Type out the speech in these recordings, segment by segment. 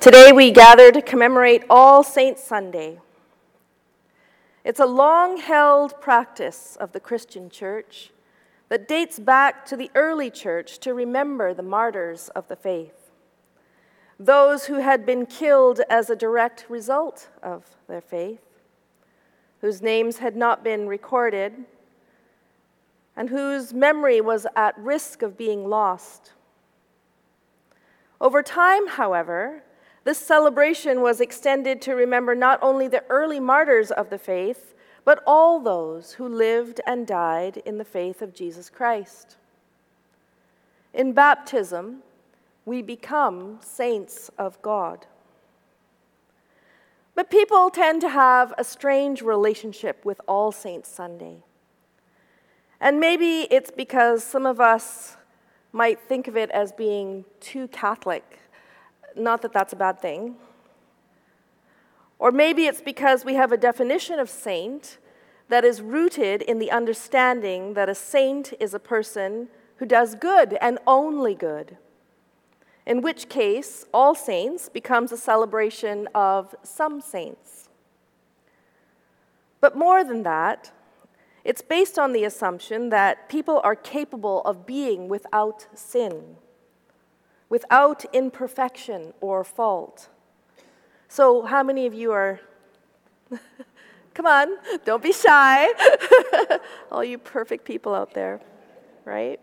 Today we gather to commemorate All Saints' Sunday. It's a long-held practice of the Christian church that dates back to the early church to remember the martyrs of the faith, those who had been killed as a direct result of their faith, whose names had not been recorded, and whose memory was at risk of being lost. Over time, however, this celebration was extended to remember not only the early martyrs of the faith, but all those who lived and died in the faith of Jesus Christ. In baptism, we become saints of God. But people tend to have a strange relationship with All Saints' Sunday. And maybe it's because some of us might think of it as being too Catholic. Not that that's a bad thing. Or maybe it's because we have a definition of saint that is rooted in the understanding that a saint is a person who does good and only good. In which case, All Saints becomes a celebration of some saints. But more than that, it's based on the assumption that people are capable of being without sin, without imperfection or fault. So how many of you are, come on, don't be shy, all you perfect people out there, right?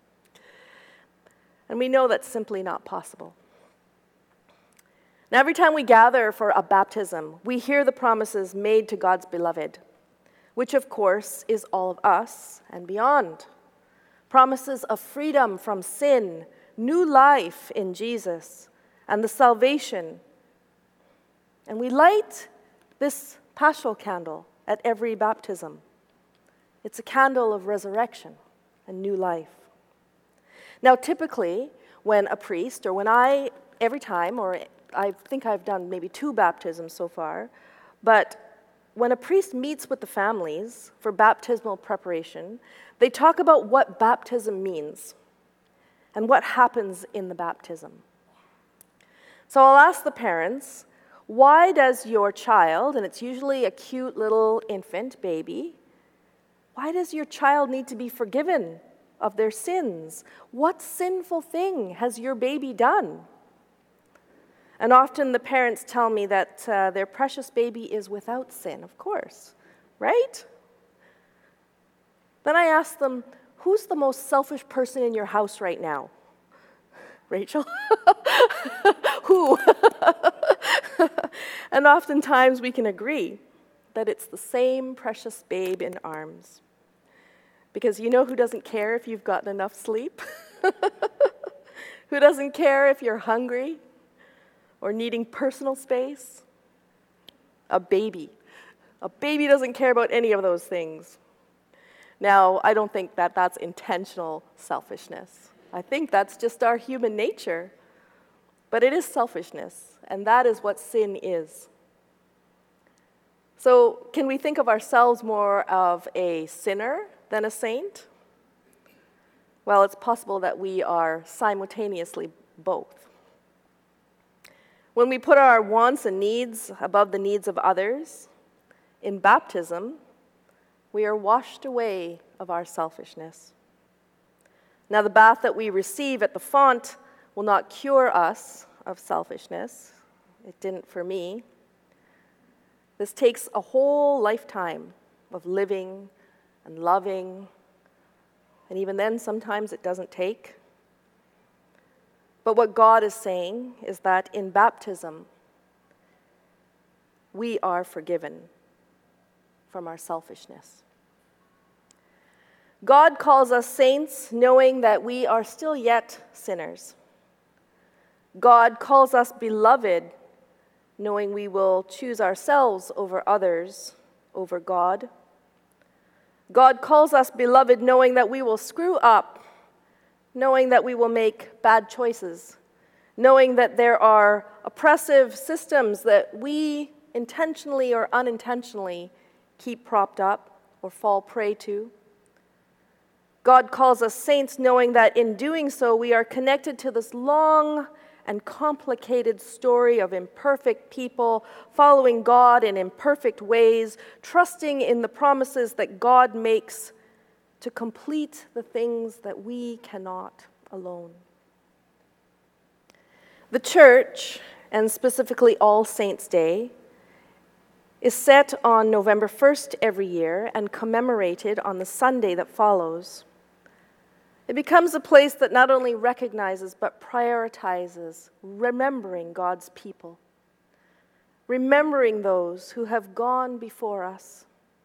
And we know that's simply not possible. Now, every time we gather for a baptism, we hear the promises made to God's beloved, which of course is all of us and beyond. Promises of freedom from sin, new life in Jesus, and the salvation. And we light this paschal candle at every baptism. It's a candle of resurrection and new life. Now, typically, when a priest, or when every time, or I think I've done maybe 2 baptisms so far, but when a priest meets with the families for baptismal preparation, they talk about what baptism means and what happens in the baptism. So I'll ask the parents, why does your child, and it's usually a cute little infant baby, why does your child need to be forgiven of their sins? What sinful thing has your baby done? And often the parents tell me that their precious baby is without sin, of course, right? Then I ask them, who's the most selfish person in your house right now? Rachel? Who? And oftentimes we can agree that it's the same precious babe in arms. Because you know who doesn't care if you've gotten enough sleep? Who doesn't care if you're hungry or needing personal space? A baby. A baby doesn't care about any of those things. Now, I don't think that that's intentional selfishness. I think that's just our human nature. But it is selfishness, and that is what sin is. So, can we think of ourselves more of a sinner than a saint? Well, it's possible that we are simultaneously both. When we put our wants and needs above the needs of others, in baptism, we are washed away of our selfishness. Now, the bath that we receive at the font will not cure us of selfishness. It didn't for me. This takes a whole lifetime of living and loving, and even then, sometimes it doesn't take. But what God is saying is that in baptism, we are forgiven from our selfishness. God calls us saints knowing that we are still yet sinners. God calls us beloved knowing we will choose ourselves over others, over God. God calls us beloved knowing that we will screw up, knowing that we will make bad choices, knowing that there are oppressive systems that we intentionally or unintentionally keep propped up or fall prey to. God calls us saints knowing that in doing so we are connected to this long and complicated story of imperfect people following God in imperfect ways, trusting in the promises that God makes to complete the things that we cannot alone. The church, and specifically All Saints' Day, is set on November 1st every year and commemorated on the Sunday that follows. It becomes a place that not only recognizes but prioritizes remembering God's people, remembering those who have gone before us,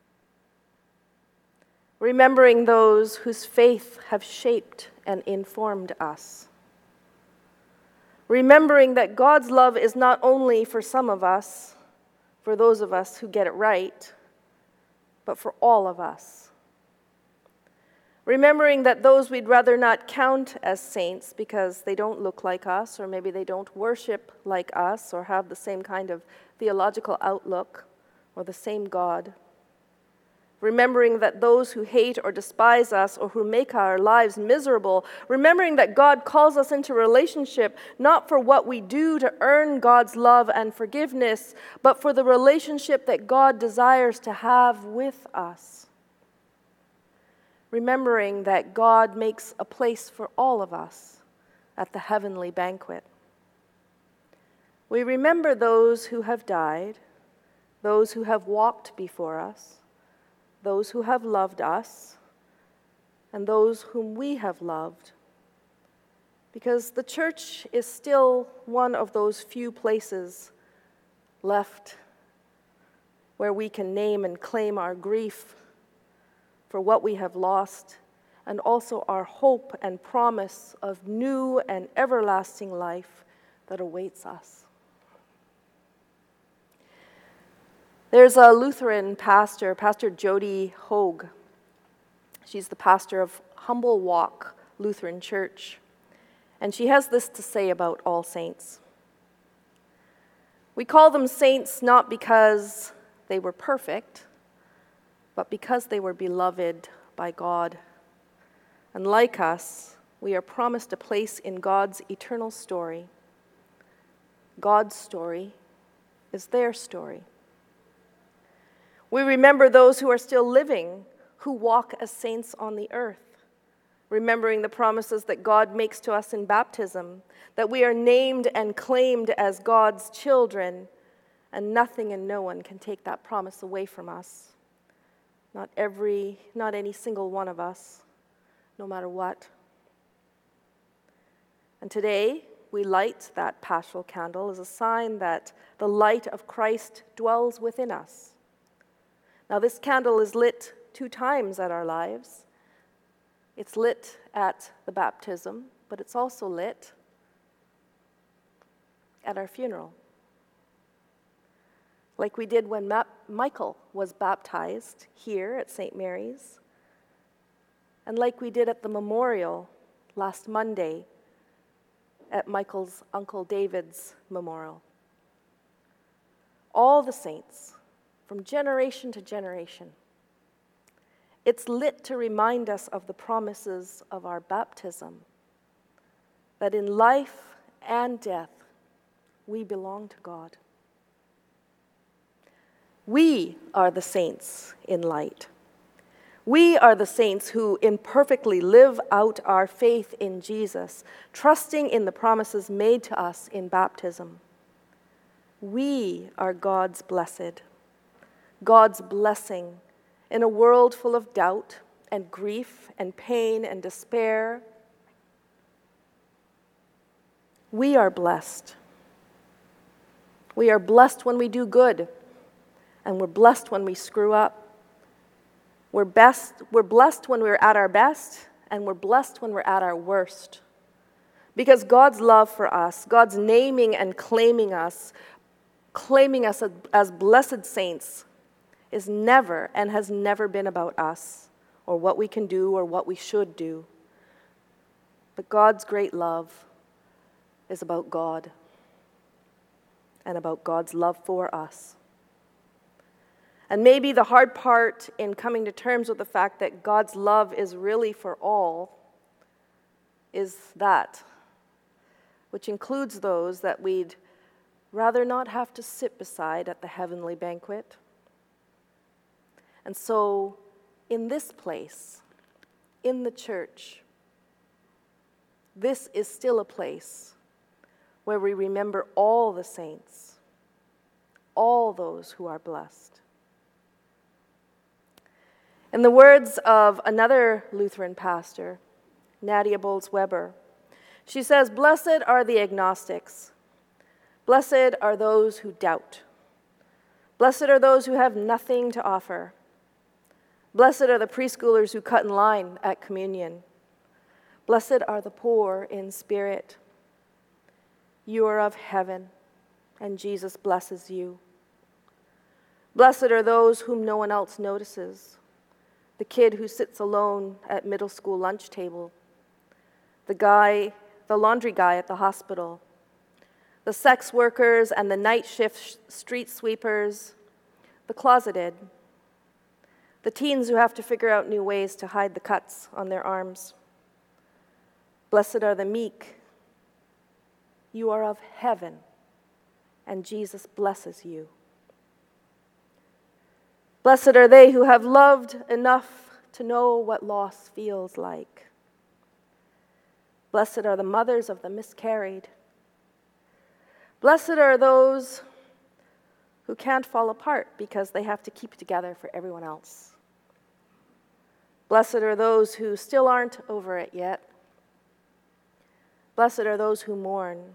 remembering those whose faith have shaped and informed us, remembering that God's love is not only for some of us, for those of us who get it right, but for all of us. Remembering that those we'd rather not count as saints because they don't look like us, or maybe they don't worship like us, or have the same kind of theological outlook, or the same God. Remembering that those who hate or despise us, or who make our lives miserable, remembering that God calls us into relationship not for what we do to earn God's love and forgiveness, but for the relationship that God desires to have with us. Remembering that God makes a place for all of us at the heavenly banquet. We remember those who have died, those who have walked before us, those who have loved us, and those whom we have loved. Because the church is still one of those few places left where we can name and claim our grief for what we have lost, and also our hope and promise of new and everlasting life that awaits us. There's a Lutheran pastor, Pastor Jody Hogue. She's the pastor of Humble Walk Lutheran Church, and she has this to say about All Saints. We call them saints not because they were perfect, but because they were beloved by God. And like us, we are promised a place in God's eternal story. God's story is their story. We remember those who are still living, who walk as saints on the earth, remembering the promises that God makes to us in baptism, that we are named and claimed as God's children, and nothing and no one can take that promise away from us. Not any single one of us, no matter what. And today, we light that paschal candle as a sign that the light of Christ dwells within us. Now, this candle is lit 2 times at our lives. It's lit at the baptism, but it's also lit at our funeral. Like we did when Michael was baptized here at St. Mary's, and like we did at the memorial last Monday at Michael's Uncle David's memorial. All the saints, from generation to generation. It's lit to remind us of the promises of our baptism, that in life and death, we belong to God. We are the saints in light. We are the saints who imperfectly live out our faith in Jesus, trusting in the promises made to us in baptism. We are God's blessed, God's blessing in a world full of doubt and grief and pain and despair. We are blessed. We are blessed when we do good. And we're blessed when we screw up. We're blessed when we're at our best, and we're blessed when we're at our worst. Because God's love for us, God's naming and claiming us as blessed saints, is never and has never been about us, or what we can do or what we should do. But God's great love is about God, and about God's love for us. And maybe the hard part in coming to terms with the fact that God's love is really for all is that which includes those that we'd rather not have to sit beside at the heavenly banquet. And so, in this place, in the church, this is still a place where we remember all the saints, all those who are blessed. In the words of another Lutheran pastor, Nadia Bolz-Weber, she says, "Blessed are the agnostics. Blessed are those who doubt. Blessed are those who have nothing to offer. Blessed are the preschoolers who cut in line at communion. Blessed are the poor in spirit. You are of heaven, and Jesus blesses you. Blessed are those whom no one else notices. The kid who sits alone at middle school lunch table. The laundry guy at the hospital. The sex workers and the night shift street sweepers. The closeted. The teens who have to figure out new ways to hide the cuts on their arms. Blessed are the meek. You are of heaven, and Jesus blesses you. Blessed are they who have loved enough to know what loss feels like. Blessed are the mothers of the miscarried. Blessed are those who can't fall apart because they have to keep it together for everyone else. Blessed are those who still aren't over it yet. Blessed are those who mourn.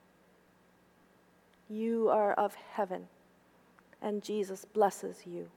You are of heaven, and Jesus blesses you.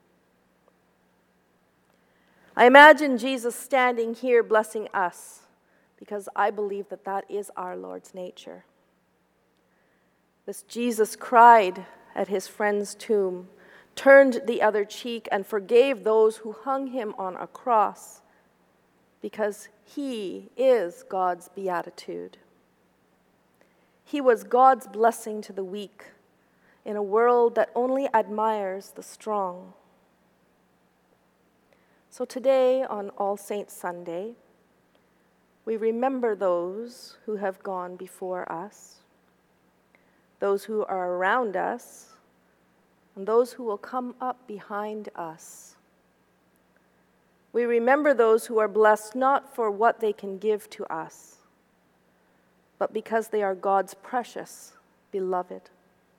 I imagine Jesus standing here blessing us because I believe that that is our Lord's nature. This Jesus cried at his friend's tomb, turned the other cheek, and forgave those who hung him on a cross because he is God's beatitude. He was God's blessing to the weak in a world that only admires the strong. So today, on All Saints' Sunday, we remember those who have gone before us, those who are around us, and those who will come up behind us. We remember those who are blessed not for what they can give to us, but because they are God's precious beloved.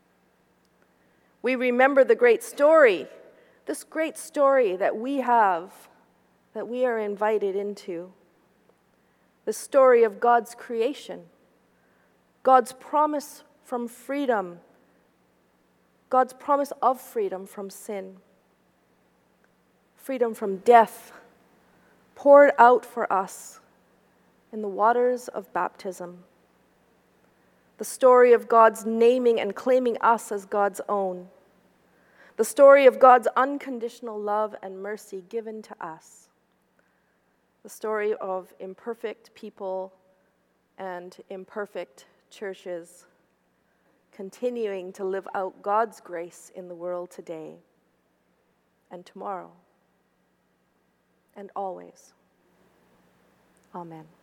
We remember the great story, this great story that we have, that we are invited into. The story of God's creation, God's promise from freedom, God's promise of freedom from sin, freedom from death, poured out for us in the waters of baptism. The story of God's naming and claiming us as God's own. The story of God's unconditional love and mercy given to us. The story of imperfect people and imperfect churches continuing to live out God's grace in the world today and tomorrow and always. Amen.